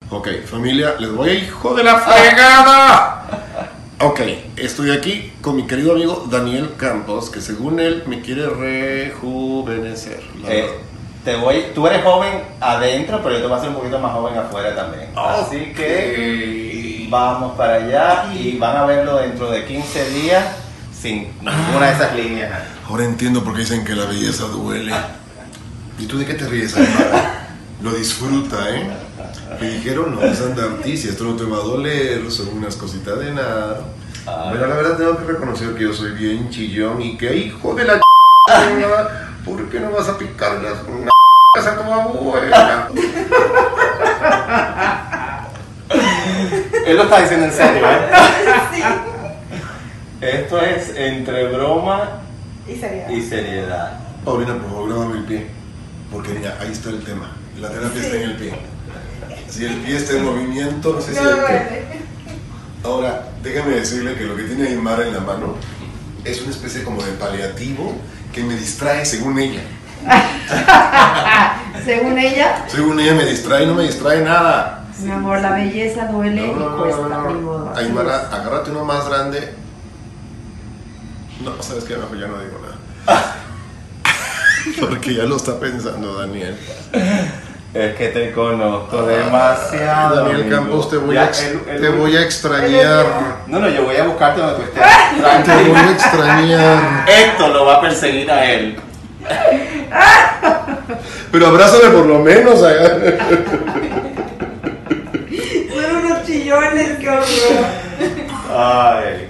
Ok, familia, les voy a hijo de la fregada. Ok, estoy aquí con mi querido amigo Daniel Campos, que según él me quiere rejuvenecer. Tú eres joven adentro, pero yo te voy a hacer un poquito más joven afuera también. Okay. Así que vamos para allá y van a verlo dentro de 15 días sin ninguna de esas líneas. Ahora entiendo por qué dicen que la belleza duele. ¿Y tú de qué te ríes, Aymara? Lo disfruta, ¿eh? Me dijeron, no, Santa Artis, esto no te va a doler, son unas cositas de nada. Pero la verdad tengo que reconocer que yo soy bien chillón y que hijo de la ¿por qué no vas a picarle una a tu abuela? Él lo está diciendo en serio, ¿eh? Sí. Esto es entre broma Y seriedad. y seriedad. Paulina, por favor, grábame el pie. Porque mira, ahí está el tema. La terapia está en el pie. Si el pie está en movimiento, no sé si No el pie. duele. Ahora, déjame decirle que lo que tiene Aymara en la mano es una especie como de paliativo que me distrae según ella. Según ella, Según ella me distrae, no me distrae nada. mi amor, la belleza duele y cuesta, ni modo. Así Aymara, agárrate uno más grande. No, sabes que mejor ya no digo nada. Porque ya lo está pensando Daniel. Es que te conozco demasiado. Daniel amigo. Campos, te voy Ya, a voy a extrañar. No, yo voy a buscarte donde tú estés. Te voy Tranquilo. a extrañar. Esto lo va a perseguir a él. Pero abrázame por lo menos. Son unos chillones, qué horror. Ay.